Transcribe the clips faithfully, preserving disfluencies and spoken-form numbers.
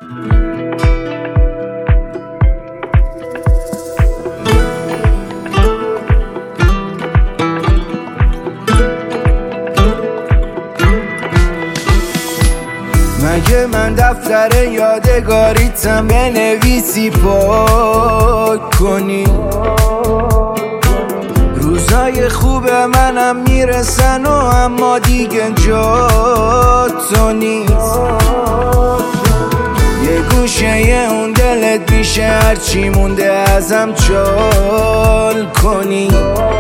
مگه من دفتر یادگاریتم بنویسی پاک کنی؟ روزای خوب منم میرسن و اما دیگه جا تو نیست. یه گوشه اون دلت میشه هرچی مونده ازم چال کنی.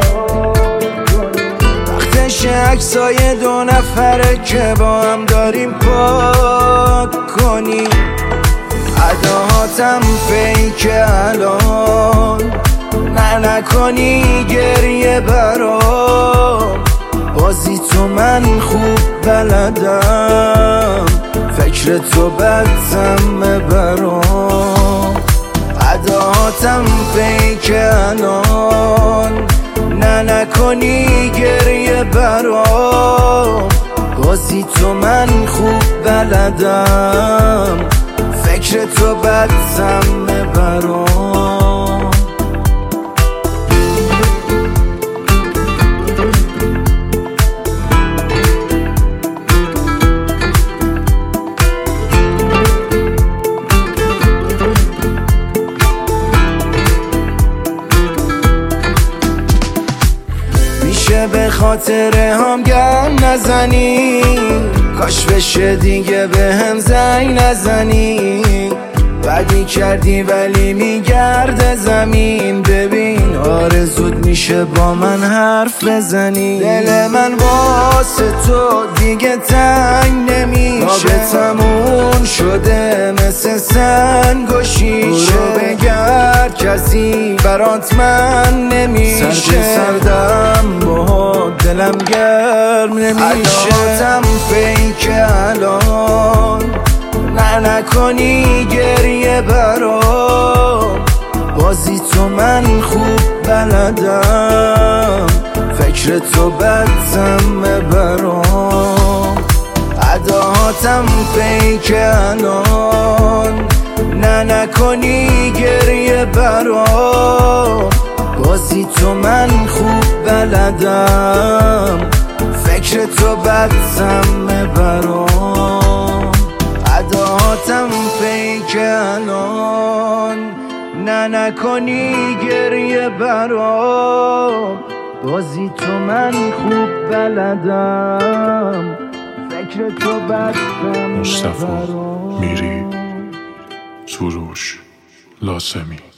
عکسای دو نفره که با هم داریم پاک کنی. اداهاتم فیک الان نه نکنی گریه برام. بازی تو من خوب بلدم فکر تو بدتم برام. اداهاتم فیک الان نه نکنی گریه برام. بازی تو من خوب بلدم فکر تو بدتم برام. به خاطر هم گم نزنی، کاش بشه دیگه به هم زنگ نزنی. بدی کردی ولی میگرده زمین. ببین آرزوت میشه با من حرف بزنی. دل من واسه تو دیگه تنگ نمیشه. رابطمون شده مثل سنگ و شیشه. برو بگرد کسی برات من نمیشه. سرد سردم با دلم گرم نمیشه. اداهاتم فیک الان نه نکنی گریه برام. بازی تو من خوب بلدم فکر تو بدتم برام. اداهاتم فیک الان نه نکنی گریه برام. بازی تو من خوب بلدم فکر تو بدتم برام. اداهاتم فیک الان نه نکنی گریه برام. بازی تو من خوب بلدم فکر تو بدتم مصطفی برام. میری، سروش، لاسمی.